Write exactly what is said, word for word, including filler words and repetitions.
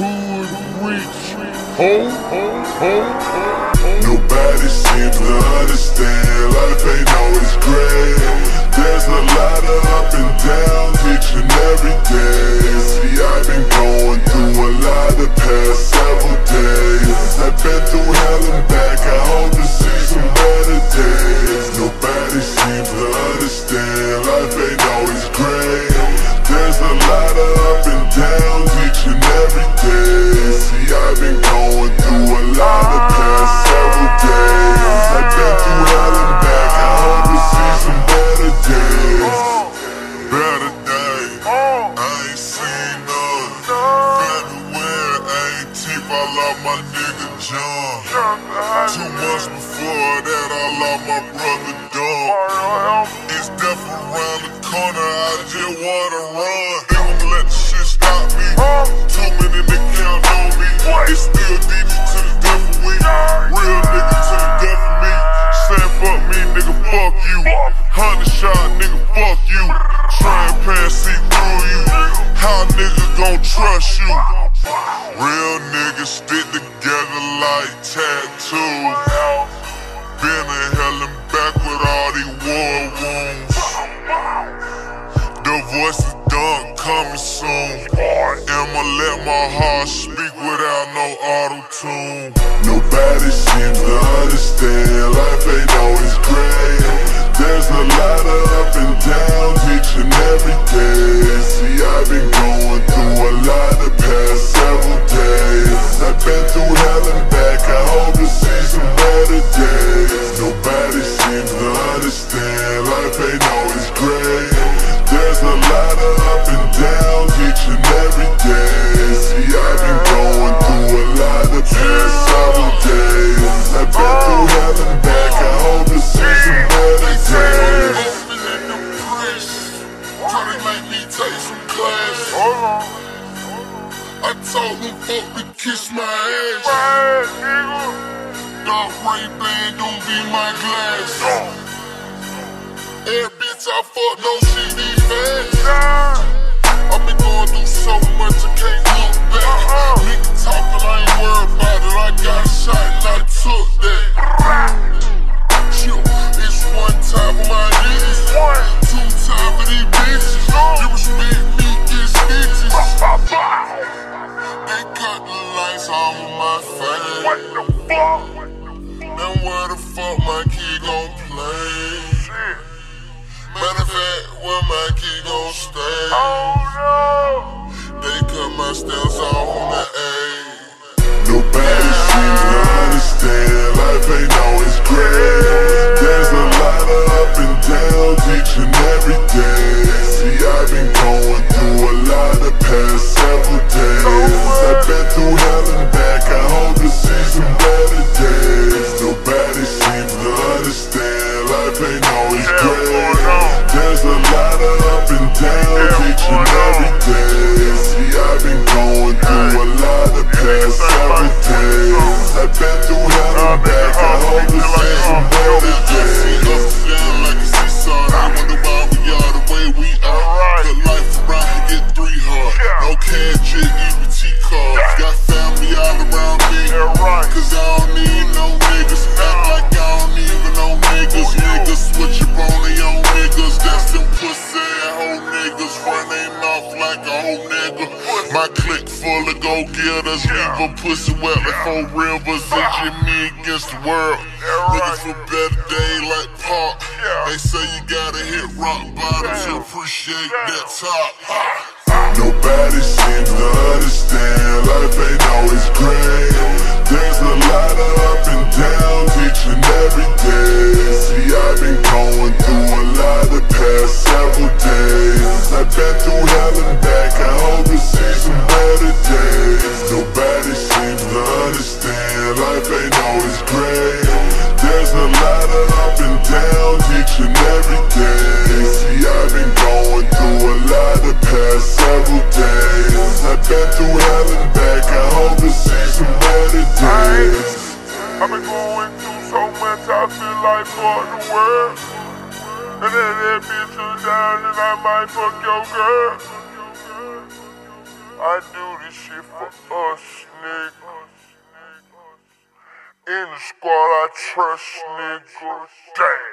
hood rich. Ho, ho, ho, ho, ho. Nobody seems to understand life ain't always great. There's a lot of up and downs each and every day. See, I've been going through a lot the past several days. I've been through hell and back, I hope to see some better days. Nobody seems to understand life ain't always great. There's a lot of up and downs each and every day. See, I've been going through a lot the past several days. I've been through hell and back, I hope to see some better days. Better days, I ain't seen none. February eighteenth, I lost my nigga John. Two months before that, I lost my brother Don. It's death around the corner, I just wanna run. They gon' let the shit stop me. Too many niggas count on me. It's still D J to the death of we. Real nigga to the death of me. Say fuck me, nigga, fuck you. Hundred shot, nigga, fuck you. Try and pass, see through you. How nigga gon' trust you? Real niggas stick together like tattoos. Been in hell and back with all these war wounds. The voices done coming soon. I'ma let my heart speak without no auto-tune. Nobody seems to understand life ain't always great. There's a lot of up and downs each and every day. See, I've been going through a lot the past several days. I've been through hell and back, I hope to see some better days. Nobody seems to understand life ain't always great. There's a lot of up and downs each and every day. See, I've been going through a lot the past several days. I've been through hell and back, I hope to see some better days. Open in the press, tryna make me take some class. I told them fuck to kiss my ass. Dark Ray-Ban don't be my glass. Every bitch I fuck, no shit be fast. I've been going through so much I can't look back. Nigga talking, I ain't worried about it. I got a shot and I took that. It's one time for my niggas, two time for these bitches. You respect me, get stitches. They cut the lights off of my face. What the fuck? Then where the fuck my kid gon' play? Matter of fact, where my kid gon' stay? Oh no! They cut my stems off on the A. Nobody seems to understand life ain't always great. There's a lot of up and downs each and every day. See, I've been going through a lot the past several days. I've been through hell and back, I hope to see some better days. Nobody seems to understand life ain't always great. There's a lot of up and downs each and every day. See, I've been going through a lot the past several days. I've been through hell and back, I hope to see some better days. Up and down like a seesaw. I wonder why we are the way we are. Cut life around and get three hard. No cash, J E B T cards. Got family all around me. Cause I don't need no niggas. Act like I don't even know niggas. Niggas switch up on their own niggas. That's them pussy hoe niggas running off like a whole nigga. My clique full of go-getters. Leave a pussy wet like four rivers. It's just me against the world. Looking for better day like Park. They say you gotta hit rock bottom to appreciate that top. Nobody seems to understand life ain't always great. There's a lot of up and downs each and every day. See, I've been going through a lot the past several days. I've been through hell and back, I hope to see some better days. Nobody seems to understand life ain't always great. There's a lot of up and downs each and every day. See, I've been going through a lot the past several days. I've been through hell and back, I hope to see some better days. I've been going through so much, I feel like fuck the world. And then that bitch is down and I might fuck your girl. I I do this shit for us, nigga. In the squad, I trust niggas. Damn.